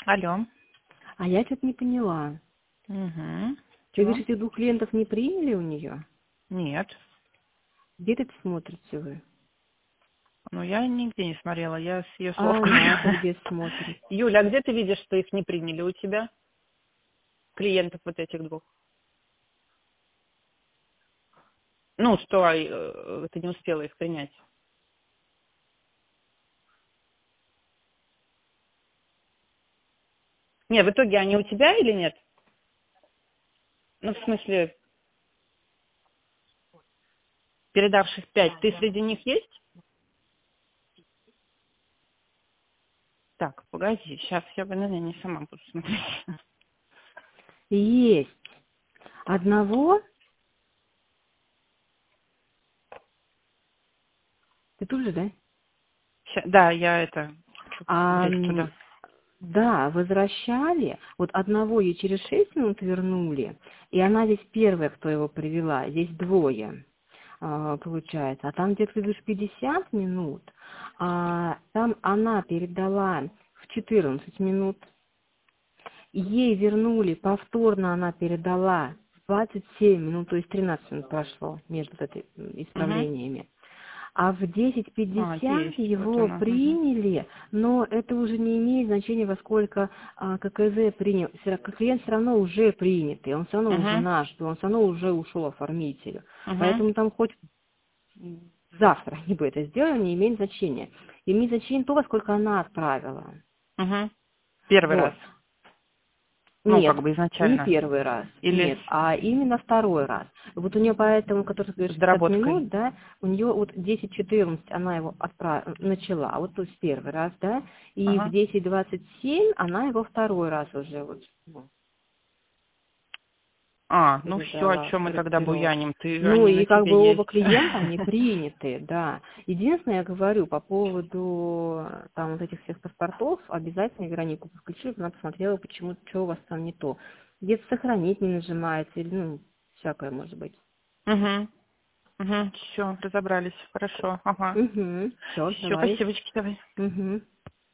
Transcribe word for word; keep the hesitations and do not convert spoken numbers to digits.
Алло. А я что-то не поняла. Угу. Ты говоришь, этих двух клиентов не приняли у нее? Нет. Где ты это смотрите вы? Ну, я нигде не смотрела, я с ее слов. А она-то где смотрит? Юля, а где ты видишь, что их не приняли у тебя? Клиентов вот этих двух? Ну, что э, ты не успела их принять. Не, в итоге они у тебя или нет? Ну, в смысле, передавших пять, ты среди них есть? Так, погоди, сейчас я, наверное, не сама буду смотреть. Есть. Одного? Ты тут же, да? Ща- да, я это хочу А, залезть м, туда. да, возвращали. Вот одного ей через шесть минут вернули. И она здесь первая, кто его привела. Здесь двое, а, получается. А там где-то, ты говоришь, пятьдесят минут. А там она передала в четырнадцать минут. Ей вернули, повторно она передала двадцать семь минут, то есть тринадцать минут прошло между вот этой, м, Угу. исправлениями. А в десять А, пятьдесят есть, вот его она. Угу. приняли, но это уже не имеет значения, во сколько а, ККЗ принял. Всё ра- Клиент все равно уже принятый, он все равно уже Угу. наш, он все равно уже ушел оформителю. Угу. Поэтому там хоть м, завтра они бы это сделали, не имеет значения. Имеет значение то, во сколько она отправила. Угу. Первый раз. Вот. Ну, Нет, как бы не изначально. первый раз, Или нет, с, а именно второй раз. Вот у нее поэтому, который ты с говоришь, пятьдесят доработкой. минут, да, у нее вот десять четырнадцать она его отправ... начала, вот то есть первый раз, да, и в Ага. десять двадцать семь она его второй раз уже вот ну, А, ну все, о передала чем мы тогда корректировку. буяним? Ты, Ну они на и как тебе бы оба есть. клиента, они приняты, да. Единственное, я говорю по поводу э, там вот этих всех паспортов, обязательно Веронику подключили, она посмотрела, почему, что у вас там не то. Где-то сохранить не нажимаете, или, ну, всякое может быть. Угу. Угу. Все, разобрались. Хорошо. Ага. Угу, все, Все, давай. спасибо, давай. Угу.